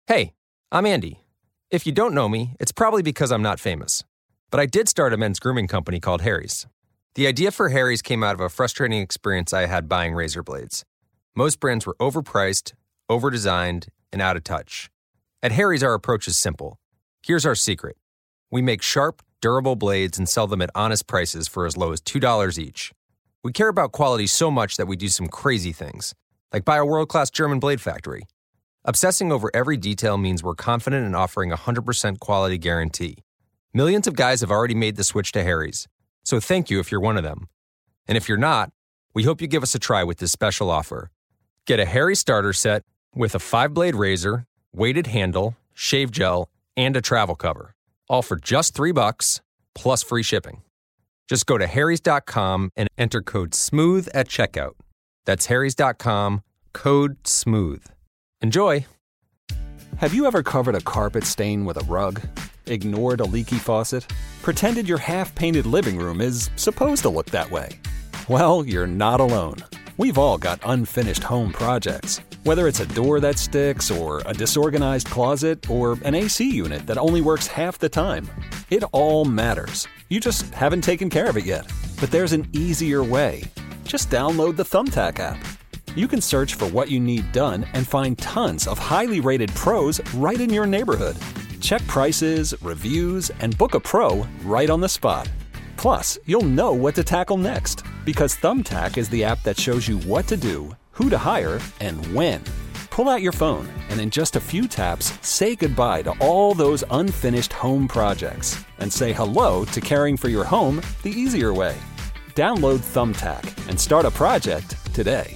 Hey, I'm Andy. If you don't know me, it's probably because I'm not famous. But I did start a men's grooming company called Harry's. The idea for Harry's came out of a frustrating experience I had buying razor blades. Most brands were overpriced, overdesigned, and out of touch. At Harry's, our approach is simple. Here's our secret. We make sharp, durable blades and sell them at honest prices for as low as $2 each. We care about quality so much that we do some crazy things, like buy a world-class German blade factory. Obsessing over every detail means we're confident in offering a 100% quality guarantee. Millions of guys have already made the switch to Harry's, so thank you if you're one of them. And if you're not, we hope you give us a try with this special offer. Get a Harry's starter set with a 5-blade razor, weighted handle, shave gel, and a travel cover, all for just $3 plus free shipping. Just go to harrys.com and enter code SMOOTH at checkout. That's harrys.com, code SMOOTH. Enjoy! Have you ever covered a carpet stain with a rug? Ignored a leaky faucet? Pretended your half-painted living room is supposed to look that way? Well, you're not alone. We've all got unfinished home projects. Whether it's a door that sticks, or a disorganized closet, or an AC unit that only works half the time. It all matters. You just haven't taken care of it yet. But there's an easier way. Just download the Thumbtack app. You can search for what you need done and find tons of highly rated pros right in your neighborhood. Check prices, reviews, and book a pro right on the spot. Plus, you'll know what to tackle next, because Thumbtack is the app that shows you what to do, who to hire, and when. Pull out your phone, and in just a few taps, say goodbye to all those unfinished home projects, and say hello to caring for your home the easier way. Download Thumbtack and start a project today.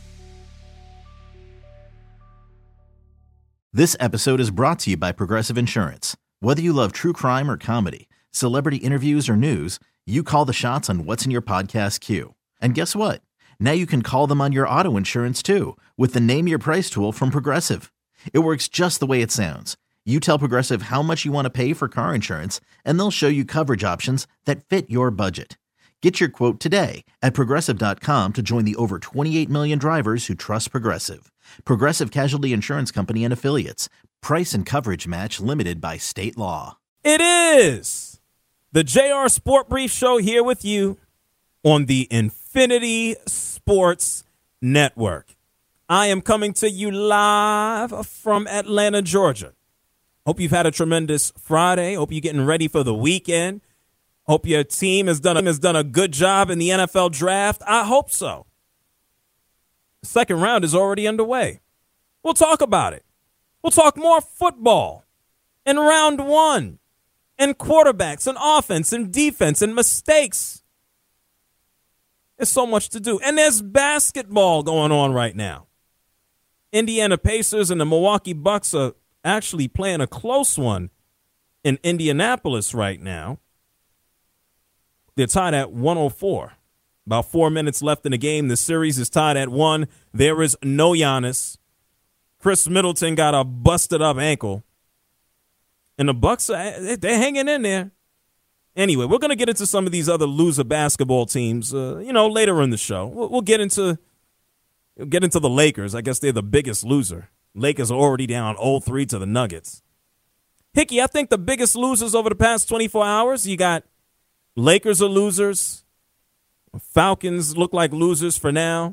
This episode is brought to you by Progressive Insurance. Whether you love true crime or comedy, celebrity interviews or news, you call the shots on what's in your podcast queue. And guess what? Now you can call them on your auto insurance too, with the Name Your Price tool from Progressive. It works just the way it sounds. You tell Progressive how much you want to pay for car insurance, and they'll show you coverage options that fit your budget. Get your quote today at Progressive.com to join the over 28 million drivers who trust Progressive. Progressive Casualty Insurance Company and Affiliates. Price and coverage match limited by state law. It is the JR Sport Brief Show here with you on the Infinity Sports Network. I am coming to you live from Atlanta, Georgia. Hope you've had a tremendous Friday. Hope you're getting ready for the weekend. Hope your team has done a good job in the NFL draft. I hope so. The second round is already underway. We'll talk about it. We'll talk more football and round one and quarterbacks and offense and defense and mistakes. There's so much to do. And there's basketball going on right now. Indiana Pacers and the Milwaukee Bucks are actually playing a close one in Indianapolis right now. They're tied at 104. About 4 minutes left in the game. The series is tied at 1. There is no Giannis. Chris Middleton got a busted up ankle. And the Bucks, they're hanging in there. Anyway, we're going to get into some of these other loser basketball teams, later in the show. We'll get into the Lakers. I guess they're the biggest loser. Lakers are already down 0-3 to the Nuggets. Hickey, I think the biggest losers over the past 24 hours, you got Lakers are losers. Falcons look like losers for now.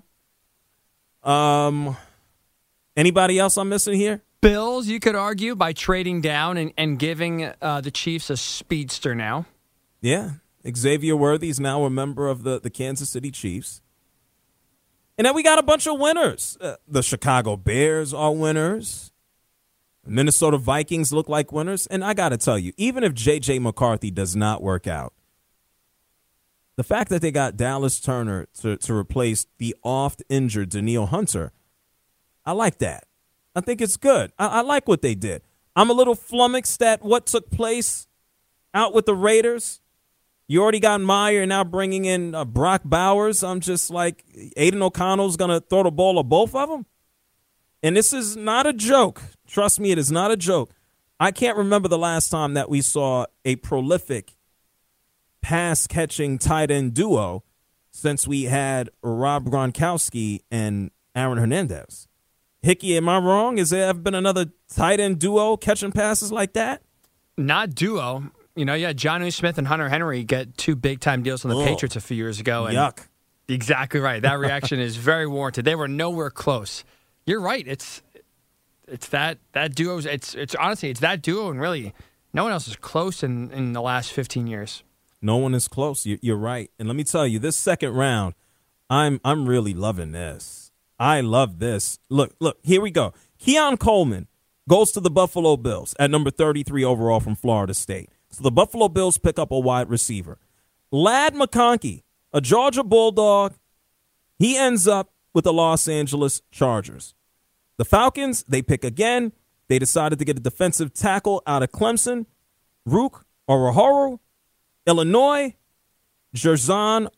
Anybody else I'm missing here? Bills, you could argue, by trading down and giving the Chiefs a speedster now. Yeah. Xavier Worthy is now a member of the Kansas City Chiefs. And then we got a bunch of winners. The Chicago Bears are winners. Minnesota Vikings look like winners. And I got to tell you, even if J.J. McCarthy does not work out, the fact that they got Dallas Turner to replace the oft-injured Danielle Hunter, I like that. I think it's good. I like what they did. I'm a little flummoxed at what took place out with the Raiders. You already got Meyer and now bringing in Brock Bowers. I'm just like, Aiden O'Connell's going to throw the ball at both of them? And this is not a joke. Trust me, it is not a joke. I can't remember the last time that we saw a prolific pass-catching tight end duo since we had Rob Gronkowski and Aaron Hernandez. Hickey, am I wrong? Has there ever been another tight end duo catching passes like that? Not duo. You know, yeah, Jonnu Smith and Hunter Henry get 2 big-time deals on the Patriots a few years ago. And Yuck. Exactly right. That reaction is very warranted. They were nowhere close. You're right. It's that duo. It's honestly, it's that duo, and really, no one else is close in the last 15 years. No one is close. You're right. And let me tell you, this second round, I'm really loving this. I love this. Look, here we go. Keon Coleman goes to the Buffalo Bills at number 33 overall from Florida State. So the Buffalo Bills pick up a wide receiver. Ladd McConkey, a Georgia Bulldog, he ends up with the Los Angeles Chargers. The Falcons, they pick again. They decided to get a defensive tackle out of Clemson. Rook Orohoro, Illinois. Jerzon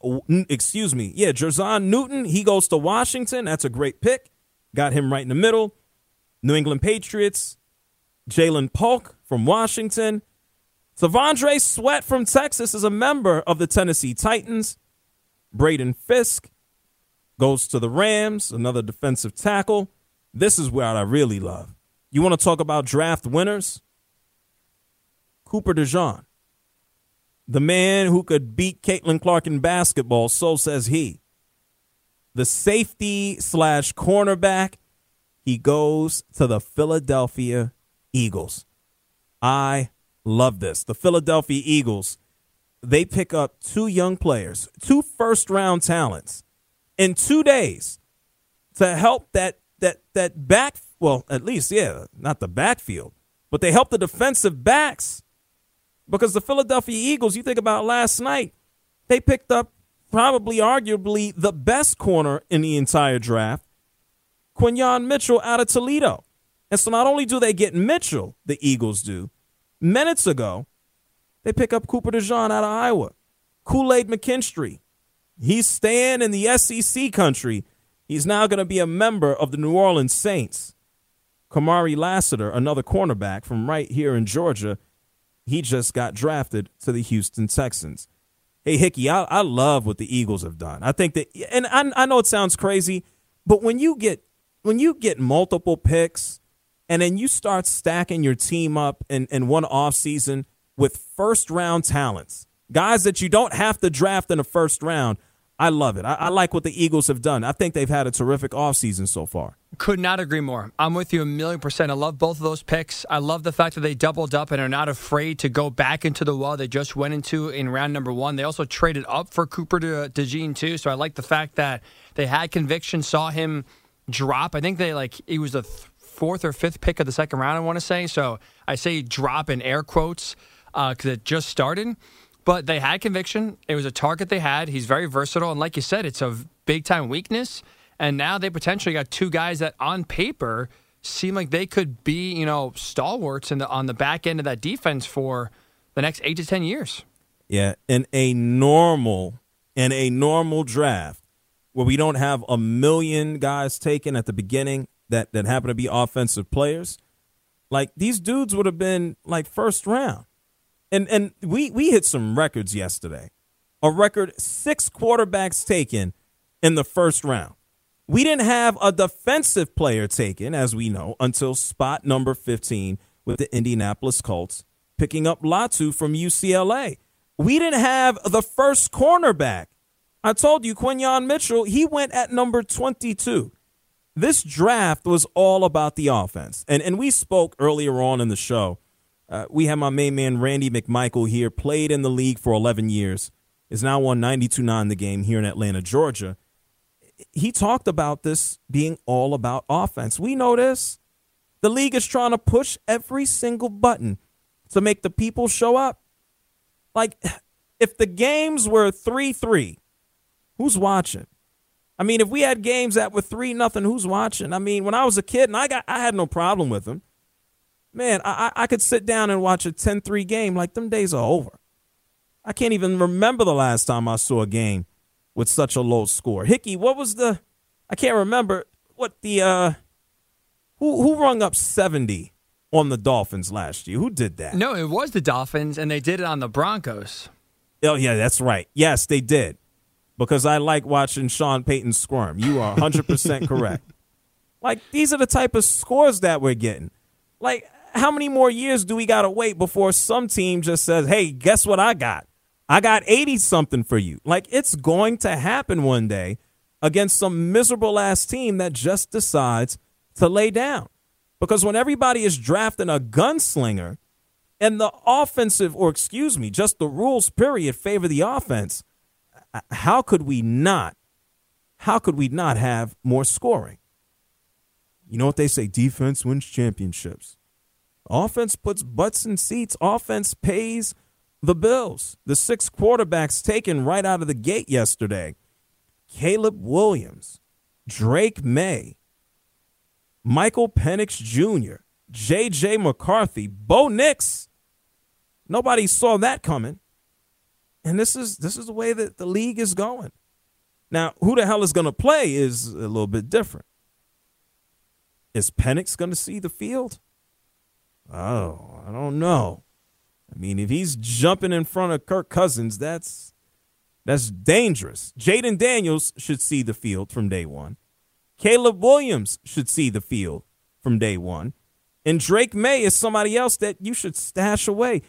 Newton, he goes to Washington. That's a great pick. Got him right in the middle. New England Patriots, Jalen Polk from Washington. Savondre Sweat from Texas is a member of the Tennessee Titans. Braden Fisk goes to the Rams, another defensive tackle. This is where I really love. You want to talk about draft winners? Cooper DeJean. The man who could beat Caitlin Clark in basketball, so says he. The safety/cornerback, he goes to the Philadelphia Eagles. I love this. The Philadelphia Eagles, they pick up 2 young players, 2 first-round talents in 2 days to help that back, well, at least, yeah, not the backfield, but they help the defensive backs. Because the Philadelphia Eagles, you think about last night, they picked up probably arguably the best corner in the entire draft, Quinyon Mitchell out of Toledo. And so not only do they get Mitchell, the Eagles do, minutes ago, they pick up Cooper DeJean out of Iowa. Kool-Aid McKinstry, he's staying in the SEC country. He's now going to be a member of the New Orleans Saints. Kamari Lassiter, another cornerback from right here in Georgia, he just got drafted to the Houston Texans. Hey, Hickey, I love what the Eagles have done. I think that, and I know it sounds crazy, but when you get multiple picks and then you start stacking your team up in one offseason with first-round talents, guys that you don't have to draft in the first round, I love it. I like what the Eagles have done. I think they've had a terrific offseason so far. Could not agree more. I'm with you 1,000,000%. I love both of those picks. I love the fact that they doubled up and are not afraid to go back into the well they just went into in round number 1. They also traded up for Cooper DeJean too, so I like the fact that they had conviction, saw him drop. I think he was the 4th or 5th pick of the second round, I want to say. So I say drop in air quotes because it just started. But they had conviction. It was a target they had. He's very versatile. And like you said, it's a big-time weakness. And now they potentially got 2 guys that on paper seem like they could be, stalwarts on the back end of that defense for the next 8 to 10 years. Yeah, in a normal draft where we don't have 1 million guys taken at the beginning that happen to be offensive players, like these dudes would have been like first round. And we hit some records yesterday. A record 6 quarterbacks taken in the first round. We didn't have a defensive player taken, as we know, until spot number 15 with the Indianapolis Colts, picking up Latu from UCLA. We didn't have the first cornerback. I told you, Quinyon Mitchell, he went at number 22. This draft was all about the offense. And we spoke earlier on in the show. We have my main man, Randy McMichael, here, played in the league for 11 years, is now on 92.9 The Game here in Atlanta, Georgia. He talked about this being all about offense. We know this. The league is trying to push every single button to make the people show up. Like, if the games were 3-3, who's watching? I mean, if we had games that were 3-0, who's watching? I mean, when I was a kid, and I had no problem with them. Man, I could sit down and watch a 10-3 game like them days are over. I can't even remember the last time I saw a game with such a low score. Hickey, what was I can't remember what who rung up 70 on the Dolphins last year? Who did that? No, it was the Dolphins, and they did it on the Broncos. Oh, yeah, that's right. Yes, they did. Because I like watching Sean Payton squirm. You are 100% correct. Like, these are the type of scores that we're getting. Like, how many more years do we got to wait before some team just says, hey, guess what I got? I got 80-something for you. Like, it's going to happen one day against some miserable-ass team that just decides to lay down. Because when everybody is drafting a gunslinger and the offensive, or excuse me, just the rules, period, favor the offense, how could we not have more scoring? You know what they say, defense wins championships. Offense puts butts in seats. Offense pays the bills. The 6 quarterbacks taken right out of the gate yesterday: Caleb Williams, Drake May, Michael Penix Jr., J.J. McCarthy, Bo Nix. Nobody saw that coming. And this is the way that the league is going. Now, who the hell is going to play is a little bit different. Is Penix going to see the field? Oh, I don't know. I mean, if he's jumping in front of Kirk Cousins, that's dangerous. Jaden Daniels should see the field from day one. Caleb Williams should see the field from day one. And Drake May is somebody else that you should stash away.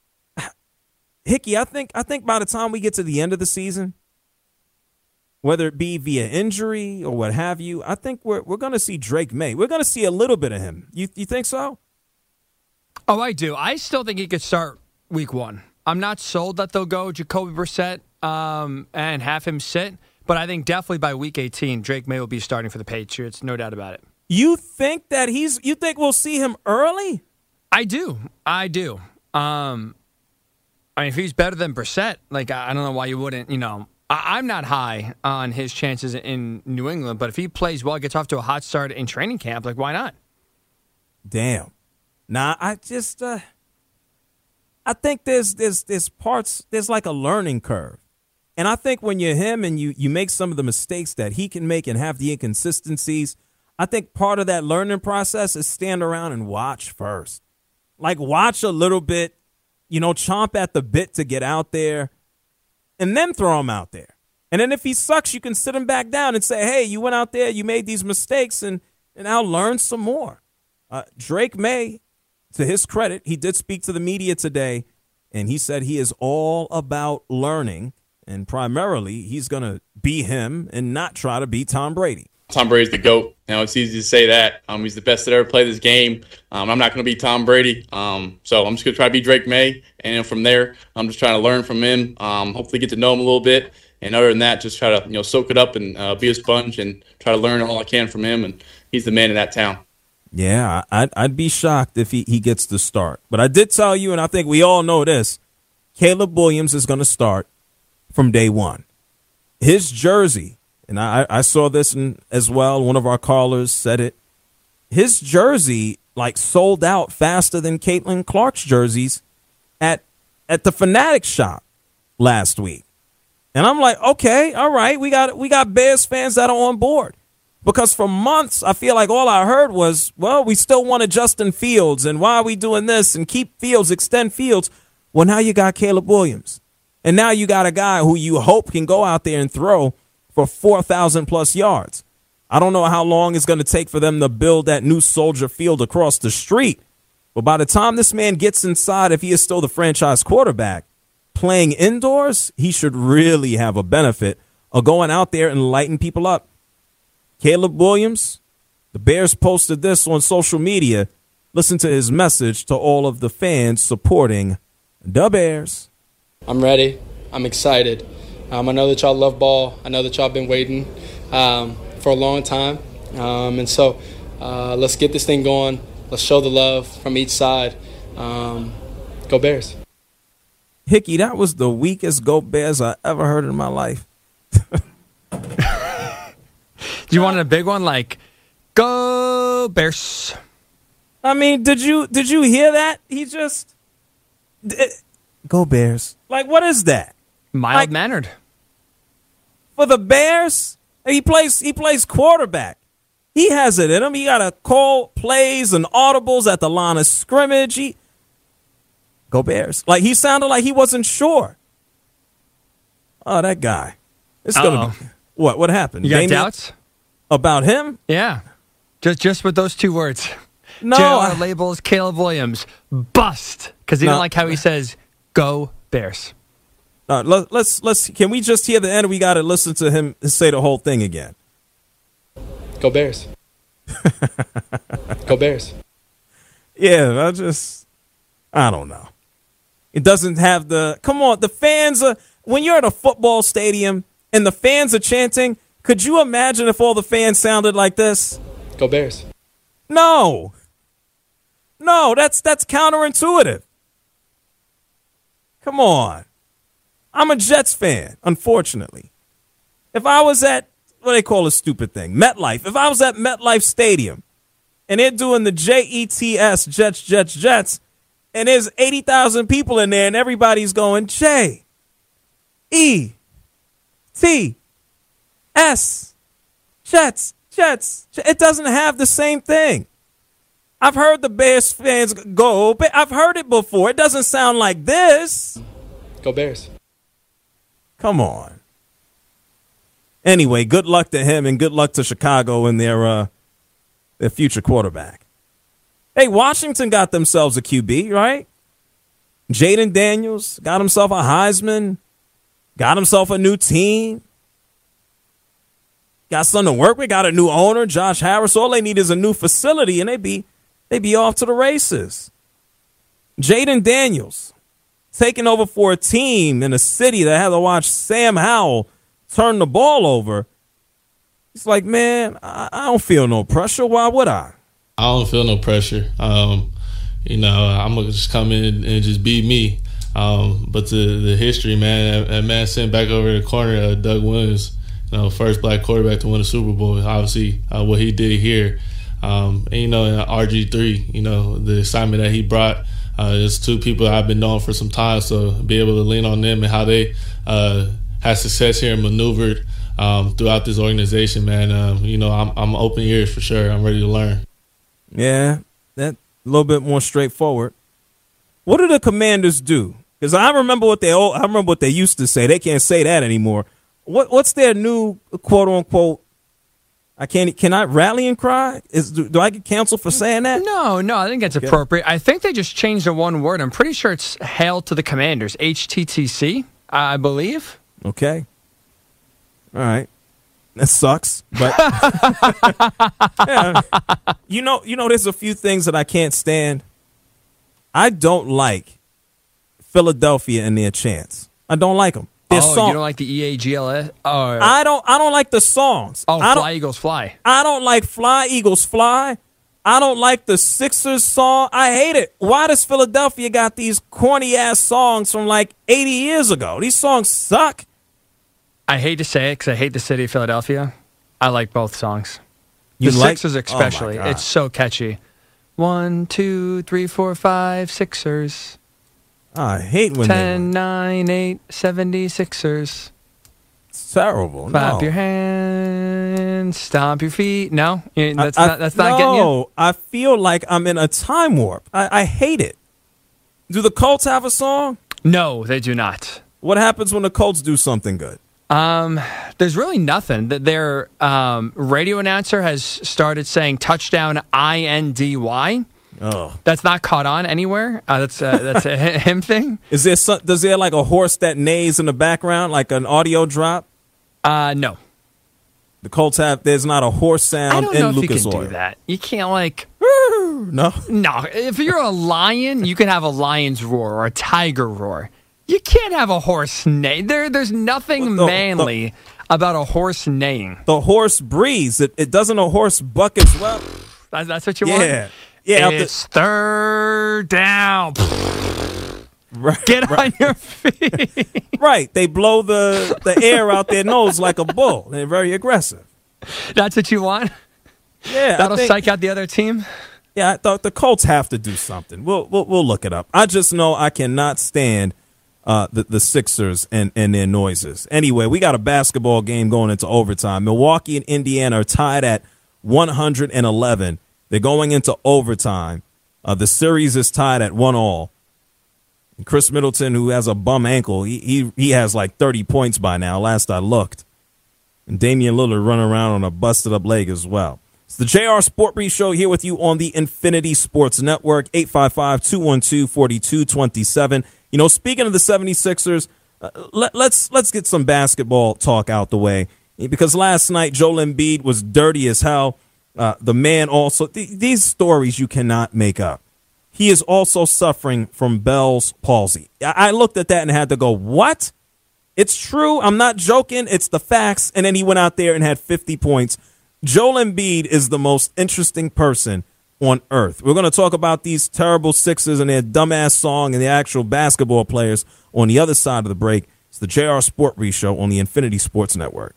Hickey, I think by the time we get to the end of the season, whether it be via injury or what have you, I think we're going to see Drake May. We're going to see a little bit of him. You think so? Oh, I do. I still think he could start week 1. I'm not sold that they'll go Jacoby Brissett and have him sit, but I think definitely by week 18, Drake May will be starting for the Patriots. No doubt about it. You think we'll see him early? I do. I mean, if he's better than Brissett, like, I don't know why you wouldn't, I'm not high on his chances in New England, but if he plays well, gets off to a hot start in training camp, like, why not? Damn. Nah, I think there's parts, there's like a learning curve. And I think when you're him and you make some of the mistakes that he can make and have the inconsistencies, I think part of that learning process is stand around and watch first. Like, watch a little bit, chomp at the bit to get out there, and then throw him out there. And then if he sucks, you can sit him back down and say, hey, you went out there, you made these mistakes, and I'll learn some more. Drake May, to his credit, he did speak to the media today, and he said he is all about learning, and primarily he's going to be him and not try to be Tom Brady. Tom Brady's the GOAT. It's easy to say that. He's the best that ever played this game. I'm not going to be Tom Brady. So I'm just going to try to be Drake May. And from there, I'm just trying to learn from him, hopefully get to know him a little bit. And other than that, just try to soak it up and be a sponge and try to learn all I can from him. And he's the man in that town. Yeah, I'd be shocked if he gets the start. But I did tell you, and I think we all know this, Caleb Williams is going to start from day one. His jersey, and I saw this as well. One of our callers said it. His jersey, sold out faster than Caitlin Clark's jerseys at the Fanatics shop last week. And I'm like, okay, all right, we got Bears fans that are on board. Because for months, I feel like all I heard was, well, we still wanted Justin Fields, and why are we doing this? And keep Fields, extend Fields. Well, now you got Caleb Williams. And now you got a guy who you hope can go out there and throw for 4,000-plus yards. I don't know how long it's going to take for them to build that new Soldier Field across the street. But by the time this man gets inside, if he is still the franchise quarterback, playing indoors, he should really have a benefit of going out there and lighting people up. Caleb Williams, the Bears posted this on social media. Listen to his message to all of the fans supporting the Bears. I'm ready. I'm excited. I know that y'all love ball. I know that y'all been waiting for a long time. And so let's get this thing going. Let's show the love from each side. Go Bears. Hickey, that was the weakest Go Bears I ever heard in my life. Do you want a big one like Go Bears? I mean, did you hear that? He just Go Bears. What is that? Mild-mannered. For the Bears, he plays quarterback. He has it in him. He got to call plays and audibles at the line of scrimmage. Go Bears. He sounded like he wasn't sure. Oh, that guy. It's going to be. What happened? You got doubts? About him? Yeah. Just with those two words. No, JR labels Caleb Williams bust because he didn't like how he says "Go Bears." Let's. Can we just hear the end? We got to listen to him say the whole thing again. Go Bears. Go Bears. Yeah, I don't know. It doesn't have come on, the fans when you're at a football stadium and the fans are chanting, could you imagine if all the fans sounded like this? Go Bears. No, that's counterintuitive. Come on. I'm a Jets fan, unfortunately. If I was at, what do they call a stupid thing? MetLife. If I was at MetLife Stadium and they're doing the JETS, Jets, and there's 80,000 people in there and everybody's going JETS, Jets. It doesn't have the same thing. I've heard the Bears fans go, I've heard it before. It doesn't sound like this. Go Bears. Come on. Anyway, good luck to him and good luck to Chicago and their future quarterback. Hey, Washington got themselves a QB, right? Jaden Daniels got himself a Heisman, got himself a new team, got something to work with, got a new owner, Josh Harris. All they need is a new facility, and they be off to the races. Jaden Daniels taking over for a team in a city that had to watch Sam Howell turn the ball over. He's like, man, I don't feel no pressure. Why would I? I don't feel no pressure. I'm going to just come in and just be me. But the history, man, that man sent back over the corner, Doug Williams, first black quarterback to win a Super Bowl. Obviously, what he did here. And RG3, the excitement that he brought. There's two people I've been knowing for some time, so be able to lean on them and how they had success here and maneuvered throughout this organization, man. I'm open ears for sure. I'm ready to learn. Yeah, that a little bit more straightforward. What do the Commanders do? Because I remember what they used to say. They can't say that anymore. What's their new quote unquote? Can I rally and cry? Do I get canceled for saying that? No, I think that's appropriate. I think they just changed the one word. I'm pretty sure it's Hail to the Commanders, HTTC, I believe. Okay. All right. That sucks, but yeah. There's a few things that I can't stand. I don't like Philadelphia and their chants. I don't like them. You don't like the EAGLS? I don't like the songs. Fly Eagles Fly. I don't like Fly Eagles Fly. I don't like the Sixers song. I hate it. Why does Philadelphia got these corny ass songs from like 80 years ago? These songs suck. I hate to say it because I hate the city of Philadelphia. I like both songs. The Sixers especially. Oh my God. It's so catchy. 1, 2, 3, 4, 5, Sixers. I hate when 10, 9, 8, 76ers. It's terrible. Clap your hands, stomp your feet. No, that's not getting you. No, I feel like I'm in a time warp. I hate it. Do the Colts have a song? No, they do not. What happens when the Colts do something good? There's really nothing. Their radio announcer has started saying touchdown INDY. Oh, that's not caught on anywhere. That's a him thing. Does there like a horse that neighs in the background, like an audio drop? No. The Colts there's not a horse sound in Lucas Oil. I don't know if you can do that. You can't No. If you're a lion, you can have a lion's roar or a tiger roar. You can't have a horse neigh. There's nothing manly about a horse neighing. The horse breathes. Doesn't a horse buck as well? That's what you want? Yeah. It's third down. Right, Get on your feet. Right. They blow the air out their nose like a bull. They're very aggressive. That's what you want? Yeah. That'll psych out the other team? Yeah, I thought the Colts have to do something. We'll look it up. I just know I cannot stand the Sixers and their noises. Anyway, we got a basketball game going into overtime. Milwaukee and Indiana are tied at 111. They're going into overtime. The series is tied at 1-1. And Chris Middleton, who has a bum ankle, he has like 30 points by now, last I looked. And Damian Lillard running around on a busted up leg as well. It's the JR Sport Brief Show here with you on the Infinity Sports Network, 855-212-4227. You know, speaking of the 76ers, let's get some basketball talk out the way. Because last night, Joel Embiid was dirty as hell. The man also, these stories you cannot make up. He is also suffering from Bell's palsy. I looked at that and had to go, what? It's true. I'm not joking. It's the facts. And then he went out there and had 50 points. Joel Embiid is the most interesting person on earth. We're going to talk about these terrible Sixers and their dumbass song and the actual basketball players on the other side of the break. It's the JR Sport Brief Show on the Infinity Sports Network.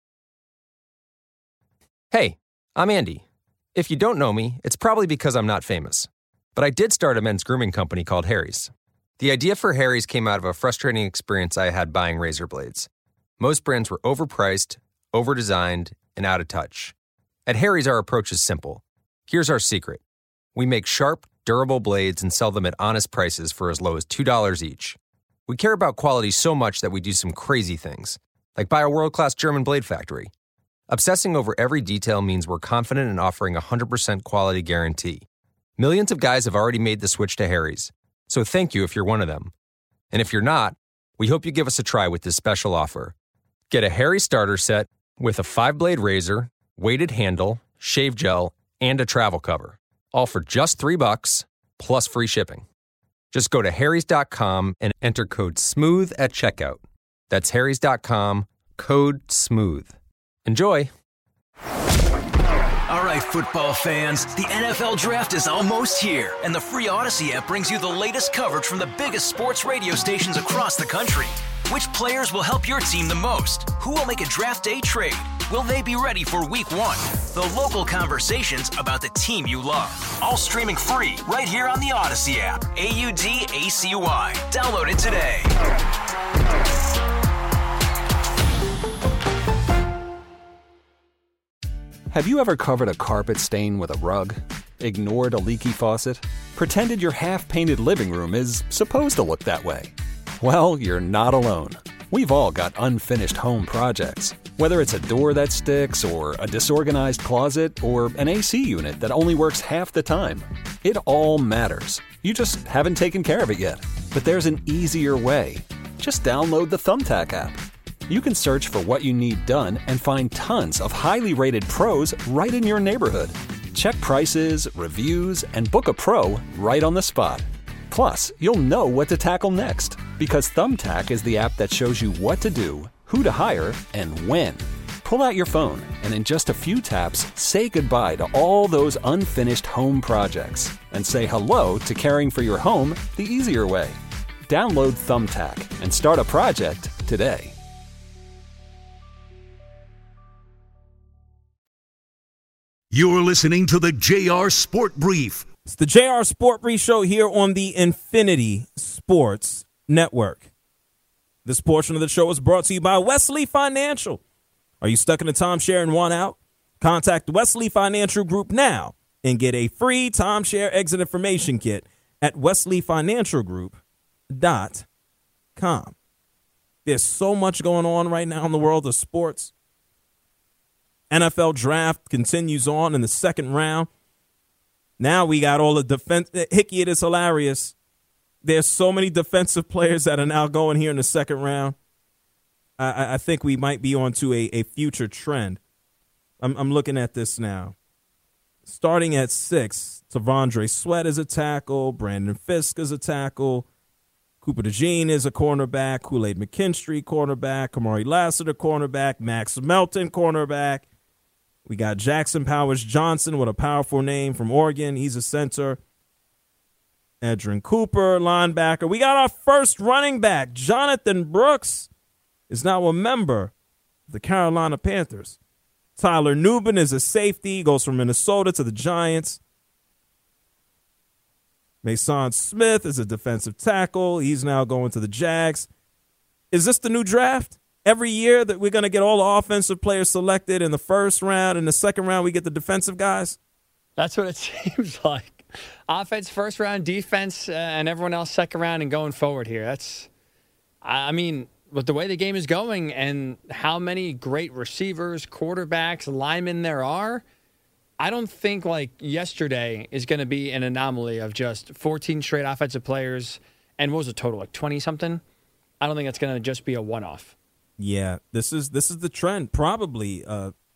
Hey, I'm Andy. If you don't know me, it's probably because I'm not famous. But I did start a men's grooming company called Harry's. The idea for Harry's came out of a frustrating experience I had buying razor blades. Most brands were overpriced, overdesigned, and out of touch. At Harry's, our approach is simple. Here's our secret. We make sharp, durable blades and sell them at honest prices for as low as $2 each. We care about quality so much that we do some crazy things, like buy a world-class German blade factory. Obsessing over every detail means we're confident in offering a 100% quality guarantee. Millions of guys have already made the switch to Harry's, so thank you if you're one of them. And if you're not, we hope you give us a try with this special offer. Get a Harry starter set with a 5-blade razor, weighted handle, shave gel, and a travel cover, all for just $3 plus free shipping. Just go to harrys.com and enter code SMOOTH at checkout. That's harrys.com, code SMOOTH. Enjoy. All right, football fans, the NFL Draft is almost here, and the free Odyssey app brings you the latest coverage from the biggest sports radio stations across the country. Which players will help your team the most? Who will make a draft day trade? Will they be ready for week 1? The local conversations about the team you love. All streaming free right here on the Odyssey app. AUDACY. Download it today. Have you ever covered a carpet stain with a rug? Ignored a leaky faucet? Pretended your half-painted living room is supposed to look that way? Well, you're not alone. We've all got unfinished home projects. Whether it's a door that sticks, or a disorganized closet, or an AC unit that only works half the time. It all matters. You just haven't taken care of it yet. But there's an easier way. Just download the Thumbtack app. You can search for what you need done and find tons of highly rated pros right in your neighborhood. Check prices, reviews, and book a pro right on the spot. Plus, you'll know what to tackle next, because Thumbtack is the app that shows you what to do, who to hire, and when. Pull out your phone, and in just a few taps, say goodbye to all those unfinished home projects, and say hello to caring for your home the easier way. Download Thumbtack and start a project today. You're listening to the JR Sport Brief. It's the JR Sport Brief Show here on the Infinity Sports Network. This portion of the show is brought to you by Wesley Financial. Are you stuck in a timeshare and want out? Contact Wesley Financial Group now and get a free timeshare exit information kit at wesleyfinancialgroup.com. There's so much going on right now in the world of sports. NFL draft continues on in the second round. Now we got all the defense. Hickey, it is hilarious. There's so many defensive players that are now going here in the second round. I think we might be onto a future trend. I'm looking at this now. Starting at 6, T'Vondre Sweat is a tackle. Brandon Fisk is a tackle. Cooper DeJean is a cornerback. Kool-Aid McKinstry, cornerback. Kamari Lassiter, cornerback. Max Melton, cornerback. We got Jackson Powers Johnson with a powerful name from Oregon. He's a center. Edrin Cooper, linebacker. We got our first running back. Jonathan Brooks is now a member of the Carolina Panthers. Tyler Nubin is a safety. He goes from Minnesota to the Giants. Mason Smith is a defensive tackle. He's now going to the Jags. Is this the new draft? Every year that we're going to get all the offensive players selected in the first round. In the second round, we get the defensive guys? That's what it seems like. Offense first round, defense, and everyone else second round and going forward here. I mean, with the way the game is going and how many great receivers, quarterbacks, linemen there are, I don't think like yesterday is going to be an anomaly of just 14 straight offensive players and what was the total, like 20-something? I don't think that's going to just be a one-off. Yeah, this is the trend. Probably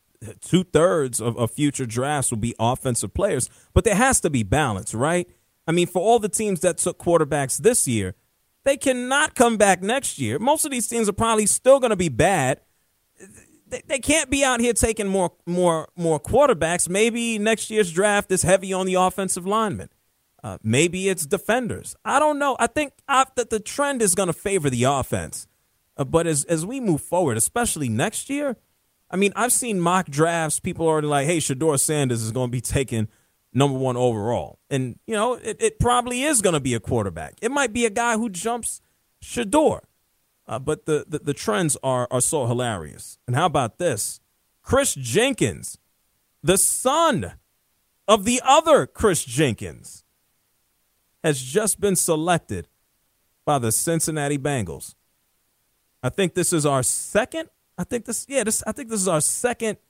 2/3 of future drafts will be offensive players, but there has to be balance, right? I mean, for all the teams that took quarterbacks this year, they cannot come back next year. Most of these teams are probably still going to be bad. They can't be out here taking more quarterbacks. Maybe next year's draft is heavy on the offensive linemen. Maybe it's defenders. I don't know. I think that the trend is going to favor the offense. But as we move forward, especially next year, I mean, I've seen mock drafts. People are already like, hey, Shedeur Sanders is going to be taken number 1 overall. And, you know, it probably is going to be a quarterback. It might be a guy who jumps Shedeur. But the trends are so hilarious. And how about this? Chris Jenkins, the son of the other Chris Jenkins, has just been selected by the Cincinnati Bengals. I think this is our second. I think this is our second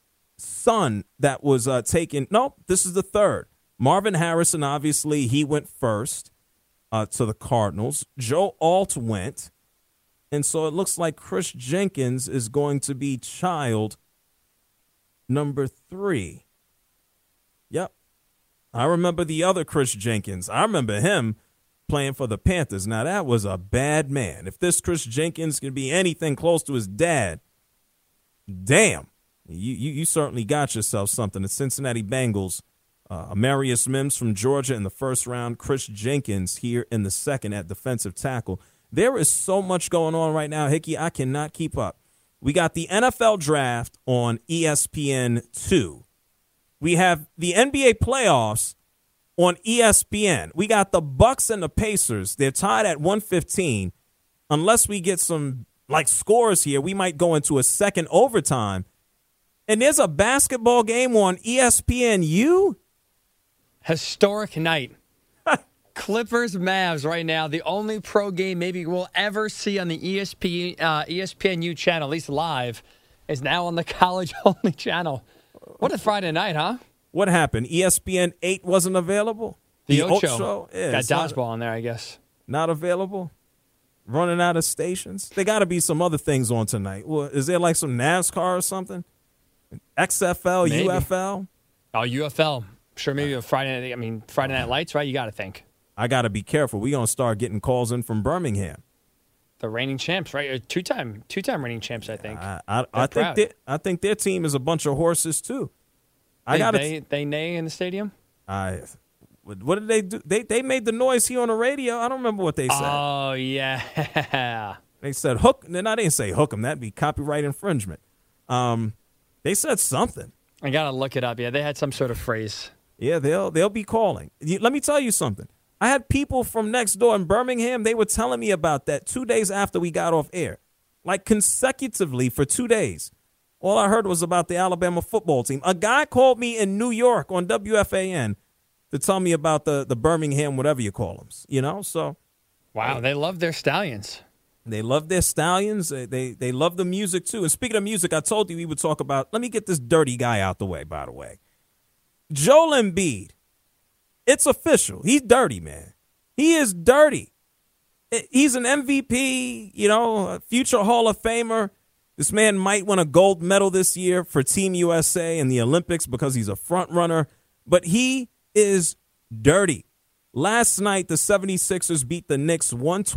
son that was taken. No, this is the third. Marvin Harrison, obviously, he went first to the Cardinals. Joe Alt went. And so it looks like Chris Jenkins is going to be child number 3. Yep. I remember the other Chris Jenkins. I remember him playing for the Panthers. Now, that was a bad man. If this Chris Jenkins can be anything close to his dad, damn, you certainly got yourself something. The Cincinnati Bengals, Amarius Mims from Georgia in the first round, Chris Jenkins here in the second at defensive tackle. There is so much going on right now, Hickey, I cannot keep up. We got the NFL draft on ESPN2. We have the NBA playoffs on ESPN. We got the Bucks and the Pacers. They're tied at 115. Unless we get some scores here, we might go into a second overtime. And there's a basketball game on ESPNU. Historic night. Clippers Mavs right now, the only pro game maybe we'll ever see on the ESPNU channel, at least live, is now on the college-only channel. What a Friday night, huh? What happened? ESPN 8 wasn't available? The Ocho. Yeah, got dodgeball on there, I guess. Not available? Running out of stations? There got to be some other things on tonight. Well, is there like some NASCAR or something? XFL, maybe. UFL? Oh, UFL. Sure, maybe a Friday Night Lights, right? You got to think. I got to be careful. We're going to start getting calls in from Birmingham. The reigning champs, right? Two-time reigning champs, I think. I think their team is a bunch of horses, too. They neigh in the stadium? What did they do? They made the noise here on the radio. I don't remember what they said. Oh, yeah. They said hook. Then I didn't say hook them. That'd be copyright infringement. They said something. I got to look it up. Yeah, they had some sort of phrase. Yeah, they'll be calling. Let me tell you something. I had people from next door in Birmingham. They were telling me about that 2 days after we got off air, like consecutively for 2 days. All I heard was about the Alabama football team. A guy called me in New York on WFAN to tell me about the Birmingham, whatever you call them. You know, so. Wow, they love their Stallions. They love their Stallions. They love the music, too. And speaking of music, I told you we would talk about, let me get this dirty guy out the way, by the way. Joel Embiid. It's official. He's dirty, man. He is dirty. He's an MVP, a future Hall of Famer. This man might win a gold medal this year for Team USA in the Olympics because he's a front runner. But he is dirty. Last night, the 76ers beat the Knicks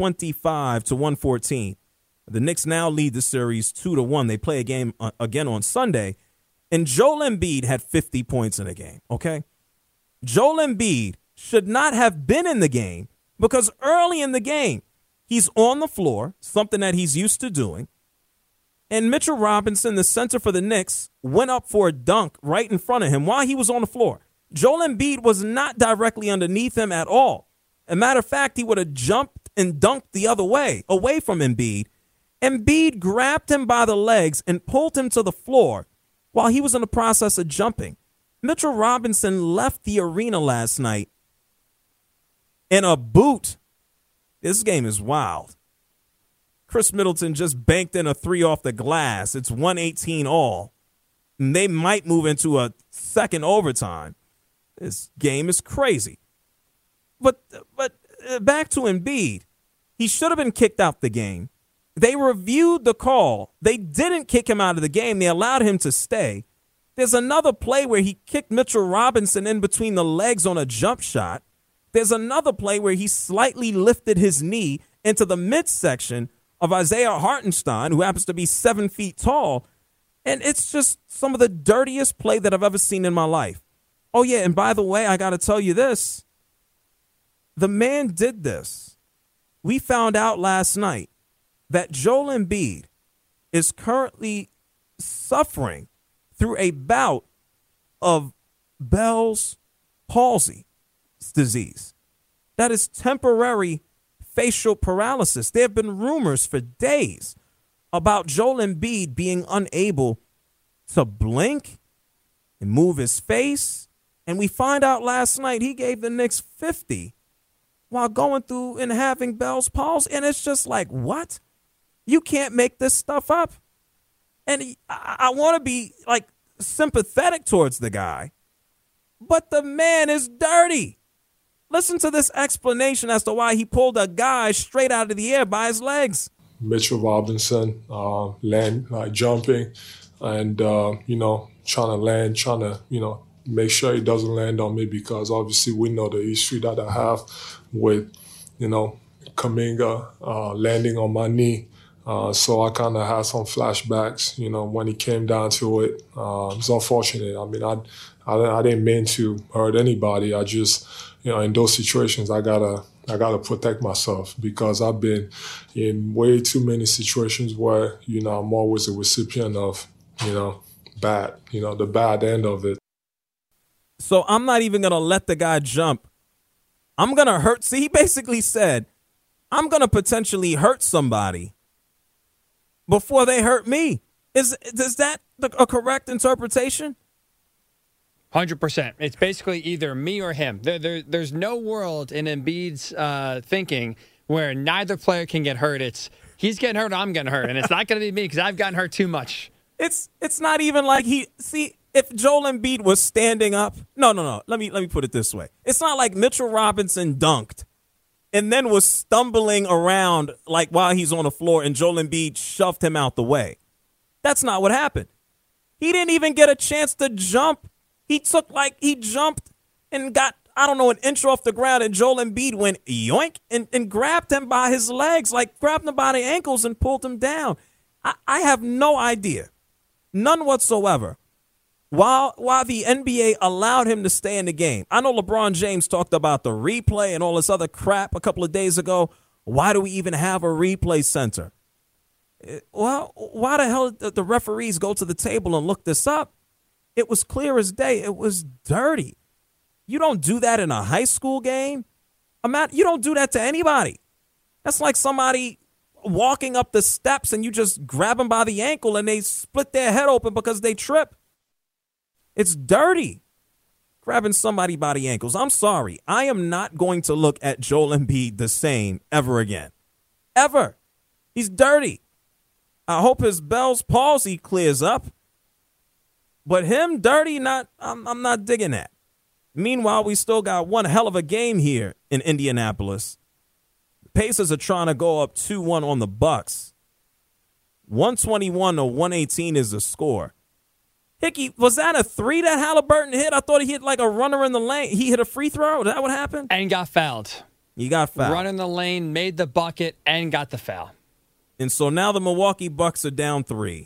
125-114. The Knicks now lead the series 2-1. They play a game again on Sunday. And Joel Embiid had 50 points in the game, okay? Joel Embiid should not have been in the game because early in the game, he's on the floor, something that he's used to doing. And Mitchell Robinson, the center for the Knicks, went up for a dunk right in front of him while he was on the floor. Joel Embiid was not directly underneath him at all. As a matter of fact, he would have jumped and dunked the other way, away from Embiid. Embiid grabbed him by the legs and pulled him to the floor while he was in the process of jumping. Mitchell Robinson left the arena last night in a boot. This game is wild. Chris Middleton just banked in a 3 off the glass. It's 118 all. And they might move into a second overtime. This game is crazy. But back to Embiid. He should have been kicked out the game. They reviewed the call. They didn't kick him out of the game. They allowed him to stay. There's another play where he kicked Mitchell Robinson in between the legs on a jump shot. There's another play where he slightly lifted his knee into the midsection of Isaiah Hartenstein, who happens to be 7 feet tall. And it's just some of the dirtiest play that I've ever seen in my life. Oh, yeah, and by the way, I got to tell you this. The man did this. We found out last night that Joel Embiid is currently suffering through a bout of Bell's palsy disease. That is temporary facial paralysis. There have been rumors for days about Joel Embiid being unable to blink and move his face. And we find out last night he gave the Knicks 50 while going through and having Bell's palsy. And it's just like, what? You can't make this stuff up. And I want to be like sympathetic towards the guy, but the man is dirty. Listen to this explanation as to why he pulled a guy straight out of the air by his legs. Mitchell Robinson jumping and, trying to land, make sure he doesn't land on me, because obviously we know the history that I have with, Kuminga landing on my knee. So I kind of had some flashbacks, when he came down to it. It's unfortunate. I mean, I didn't mean to hurt anybody. I just, in those situations, I gotta protect myself, because I've been in way too many situations where, I'm always a recipient of, bad, the bad end of it. So I'm not even going to let the guy jump. I'm going to hurt. See, he basically said, I'm going to potentially hurt somebody before they hurt me. Is that a correct interpretation? 100%. It's basically either me or him. There's no world in Embiid's thinking where neither player can get hurt. It's he's getting hurt, I'm getting hurt, and it's not going to be me because I've gotten hurt too much. It's not even like if Joel Embiid was standing up. No. Let me put it this way. It's not like Mitchell Robinson dunked and then was stumbling around like while he's on the floor and Joel Embiid shoved him out the way. That's not what happened. He didn't even get a chance to jump. He jumped and got, an inch off the ground, and Joel Embiid went yoink and grabbed him by his legs, like grabbed him by the ankles and pulled him down. I have no idea, none whatsoever, while the NBA allowed him to stay in the game. I know LeBron James talked about the replay and all this other crap a couple of days ago. Why do we even have a replay center? Well, why the hell did the referees go to the table and look this up? It was clear as day. It was dirty. You don't do that in a high school game. You don't do that to anybody. That's like somebody walking up the steps and you just grab them by the ankle and they split their head open because they trip. It's dirty. Grabbing somebody by the ankles. I'm sorry. I am not going to look at Joel Embiid the same ever again. Ever. He's dirty. I hope his Bell's palsy clears up. But him dirty, I'm not digging that. Meanwhile, we still got one hell of a game here in Indianapolis. The Pacers are trying to go up 2-1 on the Bucks. 121-118 is the score. Hickey, was that a three that Halliburton hit? I thought he hit like a runner in the lane. He hit a free throw? Is that what happened? And got fouled. He got fouled. Run in the lane, made the bucket, and got the foul. And so now the Milwaukee Bucks are down 3.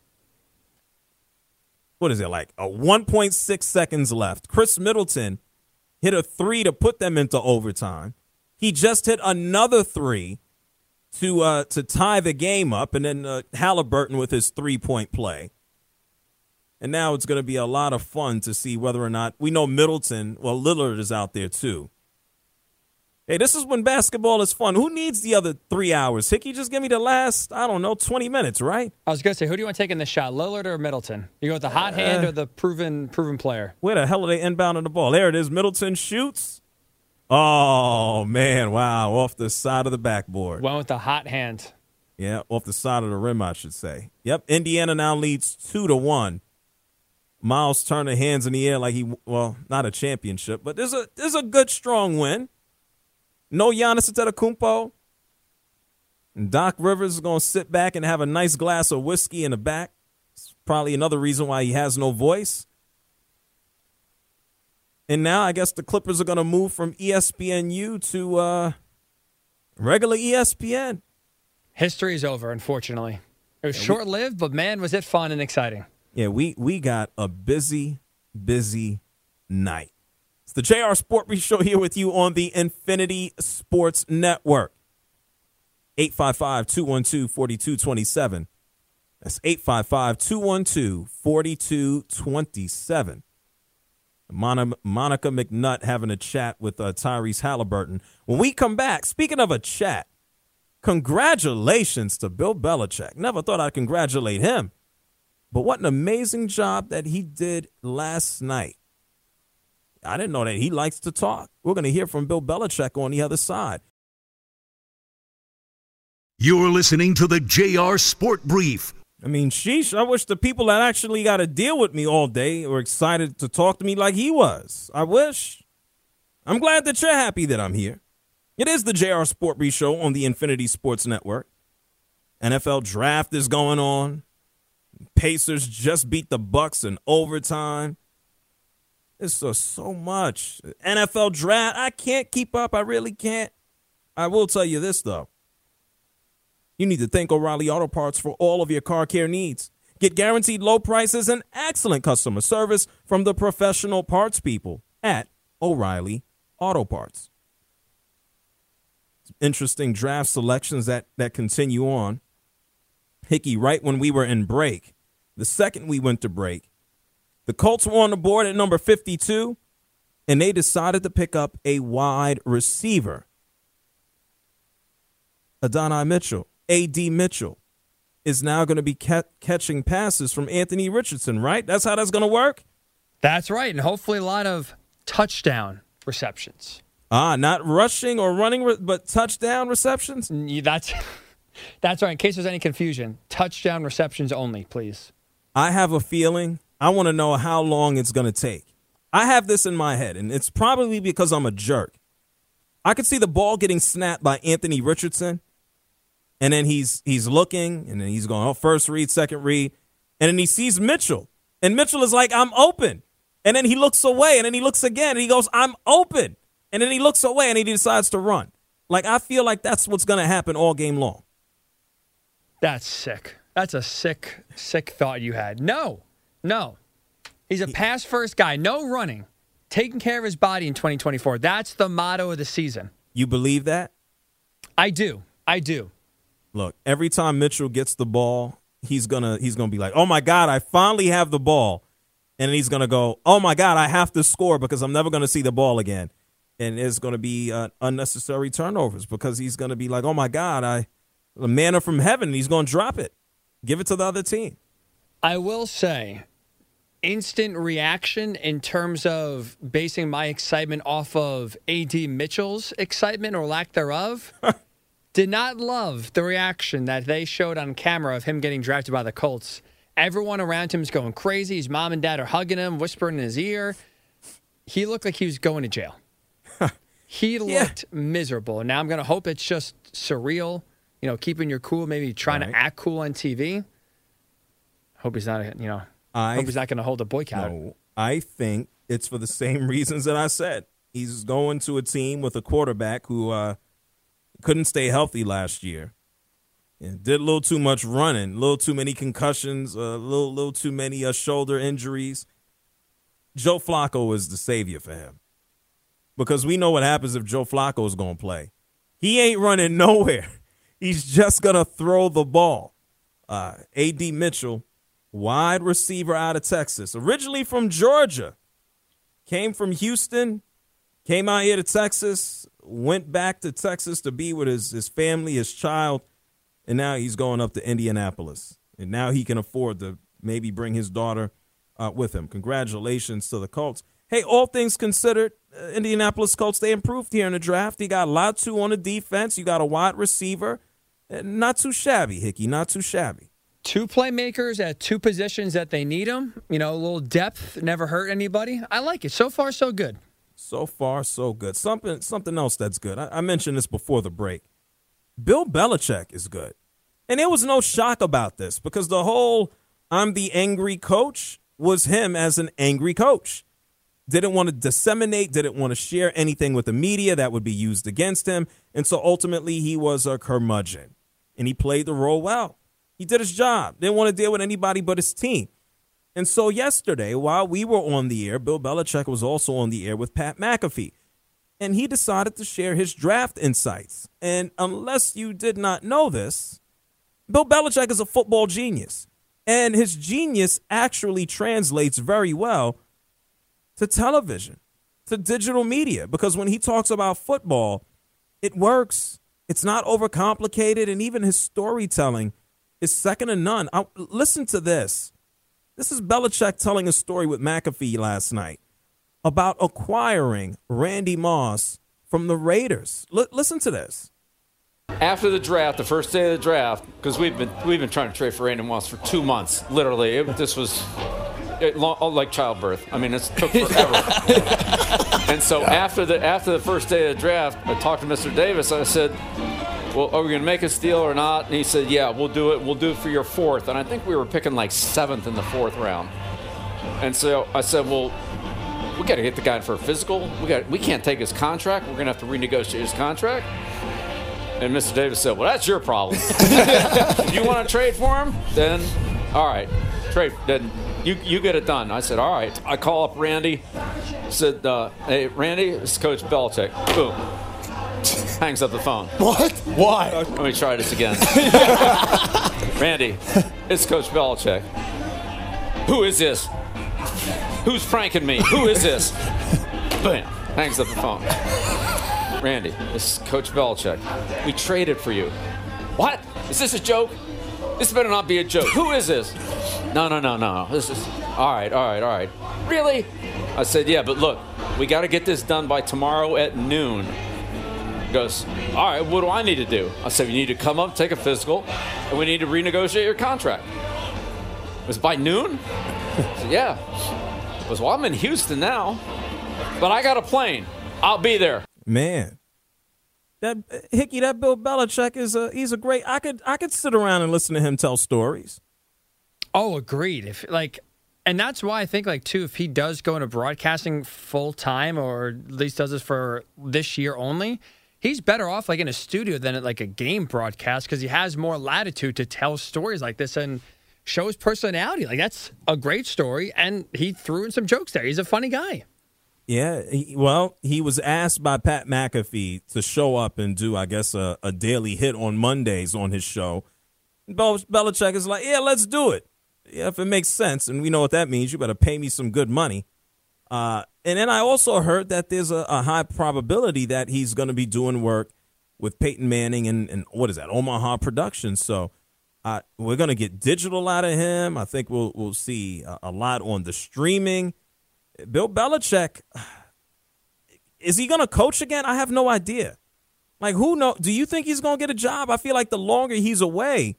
What is it, like 1.6 seconds left? Chris Middleton hit a 3 to put them into overtime. He just hit another 3 to tie the game up, and then Halliburton with his 3-point play. And now it's going to be a lot of fun to see whether or not we know Middleton. Well, Lillard is out there too. Hey, this is when basketball is fun. Who needs the other 3 hours? Hickey, just give me the last, 20 minutes, right? I was going to say, who do you want to take in this shot, Lillard or Middleton? You go with the hot hand or the proven player? Where the hell are they inbounding the ball? There it is. Middleton shoots. Oh, man, wow, off the side of the backboard. Went with the hot hand. Yeah, off the side of the rim, I should say. Yep, Indiana now leads 2-1. Miles Turner hands in the air like not a championship, but there's a good, strong win. No Giannis Antetokounmpo. And Doc Rivers is going to sit back and have a nice glass of whiskey in the back. It's probably another reason why he has no voice. And now I guess the Clippers are going to move from ESPNU to regular ESPN. History is over, unfortunately. It was short-lived, but, man, was it fun and exciting. Yeah, we got a busy night. It's the JR Sport Brief Show here with you on the Infinity Sports Network. 855-212-4227. That's 855-212-4227. Monica McNutt having a chat with Tyrese Halliburton. When we come back, speaking of a chat, congratulations to Bill Belichick. Never thought I'd congratulate him. But what an amazing job that he did last night. I didn't know that he likes to talk. We're going to hear from Bill Belichick on the other side. You're listening to the JR Sport Brief. I mean, sheesh, I wish the people that actually got to deal with me all day were excited to talk to me like he was. I wish. I'm glad that you're happy that I'm here. It is the JR Sport Brief Show on the Infinity Sports Network. NFL draft is going on. Pacers just beat the Bucks in overtime. It's so much. NFL draft, I can't keep up. I really can't. I will tell you this, though. You need to thank O'Reilly Auto Parts for all of your car care needs. Get guaranteed low prices and excellent customer service from the professional parts people at O'Reilly Auto Parts. Interesting draft selections that continue on. Hickey, right when we were in break, the second we went to break, the Colts were on the board at number 52, and they decided to pick up a wide receiver. Adonai Mitchell. A.D. Mitchell is now going to be catching passes from Anthony Richardson, right? That's how that's going to work? That's right, and hopefully a lot of touchdown receptions. Not rushing or running, but touchdown receptions? That's right. In case there's any confusion, touchdown receptions only, please. I have a feeling. I want to know how long it's going to take. I have this in my head, and it's probably because I'm a jerk. I could see the ball getting snapped by Anthony Richardson, and then he's looking, and then he's going, first read, second read. And then he sees Mitchell. And Mitchell is like, I'm open. And then he looks away, and then he looks again, and he goes, I'm open. And then he looks away, and he decides to run. Like, I feel like that's what's going to happen all game long. That's sick. That's a sick thought you had. No. He's a pass-first guy. No running. Taking care of his body in 2024. That's the motto of the season. You believe that? I do. Look, every time Mitchell gets the ball, he's gonna be like, oh, my God, I finally have the ball. And then he's going to go, oh, my God, I have to score because I'm never going to see the ball again. And there's going to be unnecessary turnovers because he's going to be like, oh, my God, the manna from heaven, and he's going to drop it. Give it to the other team. I will say, instant reaction in terms of basing my excitement off of A.D. Mitchell's excitement or lack thereof. Did not love the reaction that they showed on camera of him getting drafted by the Colts. Everyone around him is going crazy. His mom and dad are hugging him, whispering in his ear. He looked like he was going to jail. He looked miserable. And now I'm going to hope it's just surreal, keeping your cool, maybe trying to act cool on TV. Hope he's not, hope he's not going to hold a boycott. No, I think it's for the same reasons that I said. He's going to a team with a quarterback who couldn't stay healthy last year. And did a little too much running, a little too many concussions, a little too many shoulder injuries. Joe Flacco is the savior for him. Because we know what happens if Joe Flacco is going to play. He ain't running nowhere. He's just going to throw the ball. A.D. Mitchell, wide receiver out of Texas, originally from Georgia, came from Houston, came out here to Texas, went back to Texas to be with his family, his child, and now he's going up to Indianapolis. And now he can afford to maybe bring his daughter with him. Congratulations to the Colts. Hey, all things considered, Indianapolis Colts, they improved here in the draft. You got Latu on the defense. You got a wide receiver. Not too shabby, Hickey, not too shabby. 2 playmakers at 2 positions that they need them. A little depth never hurt anybody. I like it. So far, so good. So far, so good. Something else that's good. I mentioned this before the break. Bill Belichick is good. And there was no shock about this because the whole I'm the angry coach was him as an angry coach. Didn't want to disseminate, didn't want to share anything with the media that would be used against him. And so ultimately he was a curmudgeon. And he played the role well. He did his job. Didn't want to deal with anybody but his team. And so yesterday, while we were on the air, Bill Belichick was also on the air with Pat McAfee. And he decided to share his draft insights. And unless you did not know this, Bill Belichick is a football genius. And his genius actually translates very well to television, to digital media. Because when he talks about football, it works. It's not overcomplicated. And even his storytelling is second to none. Listen to this. This is Belichick telling a story with McAfee last night about acquiring Randy Moss from the Raiders. Listen to this. After the draft, the first day of the draft, because we've been trying to trade for Randy Moss for 2 months, literally. This was like childbirth. I mean, it took forever. And so after the first day of the draft, I talked to Mr. Davis. I said, well, are we going to make a deal or not? And he said, yeah, we'll do it. We'll do it for your 4th. And I think we were picking like 7th in the 4th round. And so I said, well, we got to get the guy for a physical. We can't take his contract. We're going to have to renegotiate his contract. And Mr. Davis said, well, that's your problem. If you want to trade for him, then all right, trade. Then you get it done. I said, all right. I call up Randy. Said, hey, Randy, it's Coach Belichick. Boom. Hangs up the phone. What? Why? Let me try this again. Randy, it's Coach Belichick. Who is this? Who's pranking me? Who is this? Bam. Hangs up the phone. Randy, this is Coach Belichick. We traded for you. What? Is this a joke? This better not be a joke. Who is this? No. This is all right. Really? I said, yeah, but look, we got to get this done by tomorrow at noon. He goes, all right, what do I need to do? I said, you need to come up, take a physical, and we need to renegotiate your contract. It was by noon? I said, yeah. I was, well, I'm in Houston now, but I got a plane. I'll be there. Man, that Bill Belichick he's a great. I could sit around and listen to him tell stories. Oh, agreed. And that's why I think too, if he does go into broadcasting full time, or at least does this for this year only, he's better off in a studio than at a game broadcast because he has more latitude to tell stories like this and show his personality. That's a great story, and he threw in some jokes there. He's a funny guy. Yeah, he was asked by Pat McAfee to show up and do, I guess, a daily hit on Mondays on his show. Belichick is like, yeah, let's do it. Yeah, if it makes sense, and we know what that means, you better pay me some good money. And then I also heard that there's a high probability that he's going to be doing work with Peyton Manning and what is that, Omaha Productions. So we're going to get digital out of him. I think we'll see a lot on the streaming. Bill Belichick, is he going to coach again? I have no idea. Who knows? Do you think he's going to get a job? I feel like the longer he's away,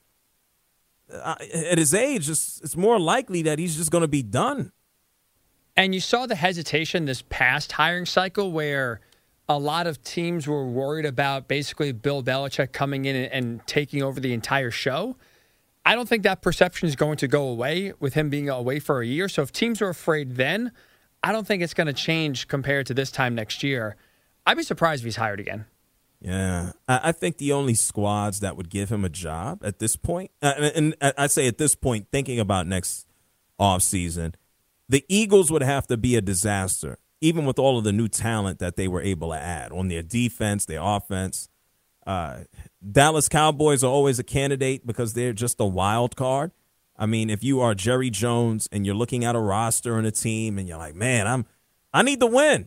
at his age, it's more likely that he's just going to be done. And you saw the hesitation this past hiring cycle where a lot of teams were worried about basically Bill Belichick coming in and taking over the entire show. I don't think that perception is going to go away with him being away for a year. So if teams are afraid then, I don't think it's going to change compared to this time next year. I'd be surprised if he's hired again. Yeah, I think the only squads that would give him a job at this point, and I say at this point, thinking about next offseason, the Eagles would have to be a disaster, even with all of the new talent that they were able to add on their defense, their offense. Dallas Cowboys are always a candidate because they're just a wild card. I mean, if you are Jerry Jones and you're looking at a roster and a team and you're like, man, I need to win.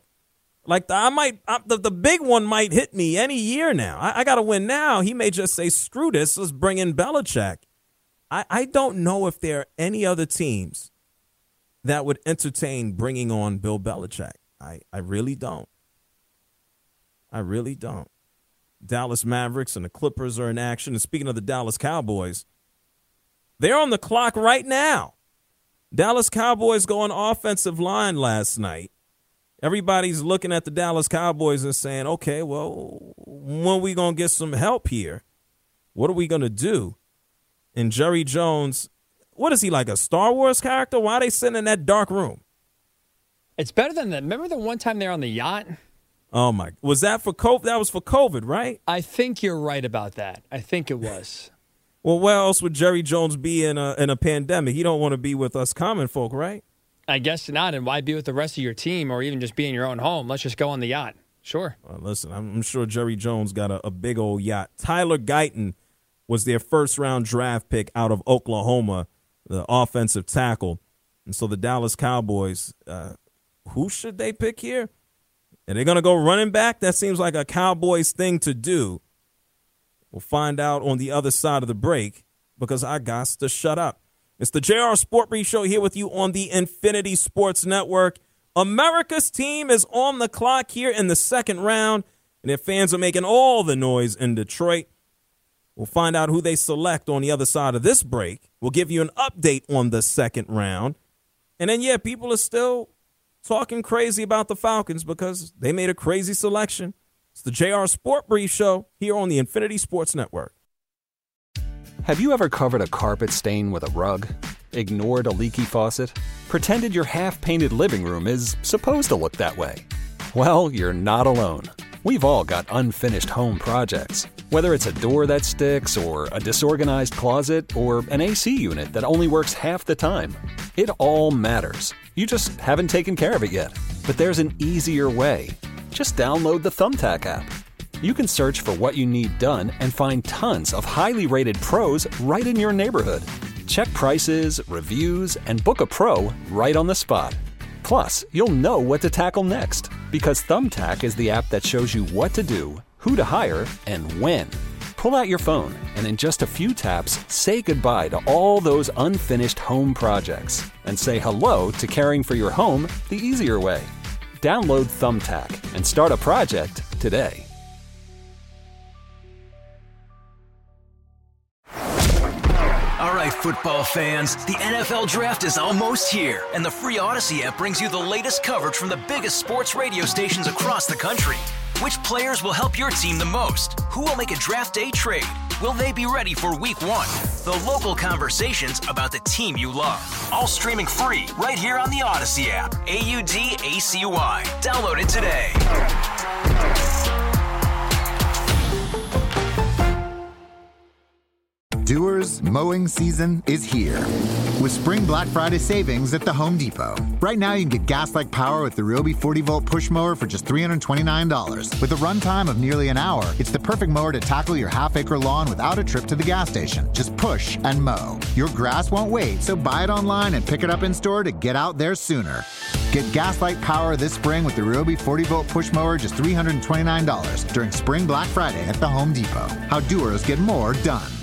The big one might hit me any year now. I got to win now. He may just say, screw this, let's bring in Belichick. I don't know if there are any other teams that would entertain bringing on Bill Belichick. I really don't. I really don't. Dallas Mavericks and the Clippers are in action. And speaking of the Dallas Cowboys, They're on the clock right now. Dallas Cowboys going offensive line last night. Everybody's looking at the Dallas Cowboys and saying, okay, well, when are we going to get some help here? What are we going to do? And Jerry Jones, what is he, like a Star Wars character? Why are they sitting in that dark room? It's better than that. Remember the one time they were on the yacht? Oh, my. Was that for COVID? That was for COVID, right? I think you're right about that. I think it was. Well, where else would Jerry Jones be in a pandemic? He don't want to be with us common folk, right? I guess not. And why be with the rest of your team or even just be in your own home? Let's just go on the yacht. Sure. Well, listen, I'm sure Jerry Jones got a big old yacht. Tyler Guyton was their first-round draft pick out of Oklahoma, the offensive tackle. And so the Dallas Cowboys, who should they pick here? Are they going to go running back? That seems like a Cowboys thing to do. We'll find out on the other side of the break because I got to shut up. It's the JR Sport Brief Show here with you on the Infinity Sports Network. America's team is on the clock here in the second round, and their fans are making all the noise in Detroit. We'll find out who they select on the other side of this break. We'll give you an update on the second round. And then, yeah, people are still talking crazy about the Falcons because they made a crazy selection. It's the JR Sport Brief Show here on the Infinity Sports Network. Have you ever covered a carpet stain with a rug? Ignored a leaky faucet? Pretended your half-painted living room is supposed to look that way? Well, you're not alone. We've all got unfinished home projects. Whether it's a door that sticks, or a disorganized closet, or an AC unit that only works half the time. It all matters. You just haven't taken care of it yet. But there's an easier way. Just download the Thumbtack app. You can search for what you need done and find tons of highly rated pros right in your neighborhood. Check prices, reviews, and book a pro right on the spot. Plus, you'll know what to tackle next because Thumbtack is the app that shows you what to do, who to hire, and when. Pull out your phone and in just a few taps, say goodbye to all those unfinished home projects and say hello to caring for your home the easier way. Download Thumbtack and start a project today. All right, football fans, the NFL Draft is almost here, and the free Odyssey app brings you the latest coverage from the biggest sports radio stations across the country. Which players will help your team the most? Who will make a draft day trade? Will they be ready for week one? The local conversations about the team you love. All streaming free right here on the Odyssey app. AUDACY. Download it today. Doers, mowing season is here. With Spring Black Friday savings at the Home Depot. Right now, you can get gas-like power with the Ryobi 40-volt push mower for just $329. With a runtime of nearly an hour, it's the perfect mower to tackle your half-acre lawn without a trip to the gas station. Just push and mow. Your grass won't wait, so buy it online and pick it up in-store to get out there sooner. Get gas-like power this spring with the Ryobi 40-volt push mower just $329 during Spring Black Friday at the Home Depot. How doers get more done.